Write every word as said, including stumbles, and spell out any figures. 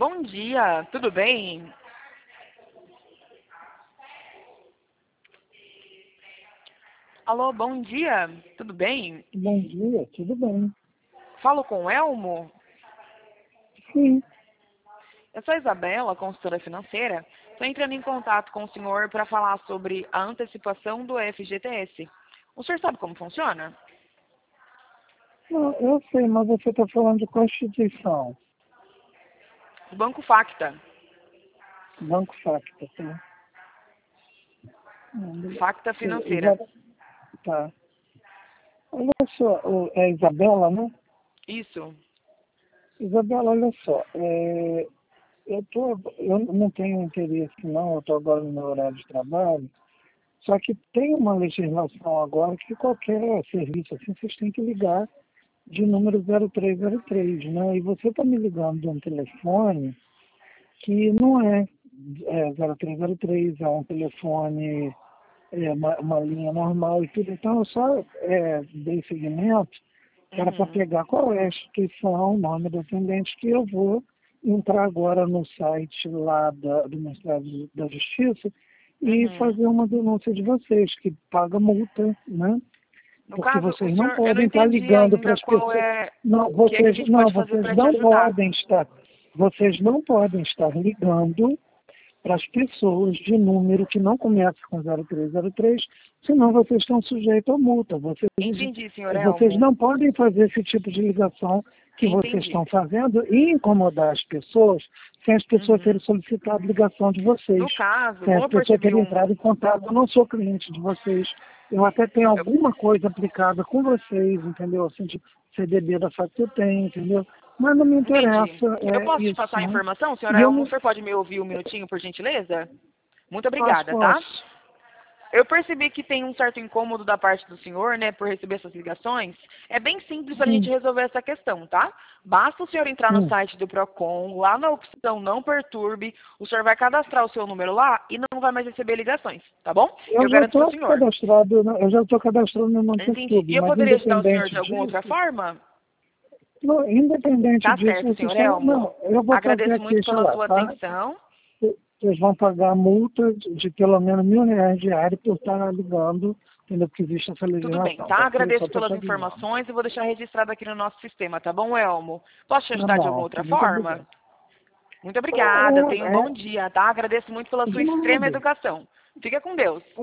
bom dia, tudo bem? Alô, bom dia, tudo bem? Bom dia, tudo bem? Falo com o Elmo? Sim. Eu sou a Isabela, consultora financeira. Estou entrando em contato com o senhor para falar sobre a antecipação do F G T S. O senhor sabe como funciona? Não, eu sei, mas você está falando de qual instituição? O Banco Facta. Banco Facta, tá? Hum, Facta Isa- Financeira. Tá. Olha só, o- é Isabela, né? Isso. Isabela, olha só, é, eu, tô, eu não tenho interesse não, eu estou agora no meu horário de trabalho, só que tem uma legislação agora que qualquer serviço assim, vocês têm que ligar de número zero três zero três, né? E você está me ligando de um telefone que não é, é zero três zero três, é um telefone, é uma, uma linha normal e tudo. Então, eu só é, dei seguimento, que era para Uhum. pegar qual é a instituição, o nome do atendente, que eu vou entrar agora no site lá da, do Ministério da Justiça e Uhum. fazer uma denúncia de vocês, que paga multa, né? No Porque caso, o vocês não senhor, eu não podem estar entendi ligando para ainda as qual pessoas. é, Não, o que é que a vocês gente não, pode fazer vocês para te não ajudar. podem estar, vocês não podem estar ligando para as pessoas de número que não começa com zero três zero três, senão vocês estão sujeitos a multa. Vocês, Entendi, senhor vocês Elmo. não podem fazer esse tipo de ligação que vocês Entendi. estão fazendo e incomodar as pessoas sem as pessoas Uhum. terem solicitado ligação de vocês, No caso, sem como as eu pessoas percebi terem entrado um... em contato. Eu não sou cliente de vocês. Eu até tenho Eu, alguma coisa aplicada com vocês, entendeu? Assim, de C D B da fato que eu tenho, entendeu? Mas não me entendi. interessa Eu é, posso te isso, passar a né? informação, senhor E eu Elmo? O não senhor pode me ouvir um minutinho, por gentileza? Muito posso, obrigada, tá? posso. Eu percebi que tem um certo incômodo da parte do senhor, né, por receber essas ligações. É bem simples para a gente Hum, resolver essa questão, tá? Basta o senhor entrar no hum. site do Procon, lá na opção Não Perturbe, o senhor vai cadastrar o seu número lá e não vai mais receber ligações, tá bom? Eu Eu já garanto para o estou senhor. cadastrado, né? Eu já estou cadastrado no Não Entendi. Perturbe, E eu mas poderia ajudar o senhor independente de alguma outra disso, forma? não, independente Tá disso, certo, vocês senhor estão, Elmo. não, eu vou fazer Agradeço a muito queixa pela lá, sua tá? atenção. Vocês vão pagar a multa de, de pelo menos mil reais diário por estar ligando, entendeu? Porque existe essa Tudo bem, legislação, tá? tá? Ok? Só Agradeço estou pelas te avisando. informações e vou deixar registrado aqui no nosso sistema, tá bom, Elmo? Posso te Tá ajudar de alguma bom, outra muito forma? obrigado. Muito obrigada, tenha um É, bom é, dia, tá? Agradeço muito pela sua de extrema nada. educação. Fica com Deus.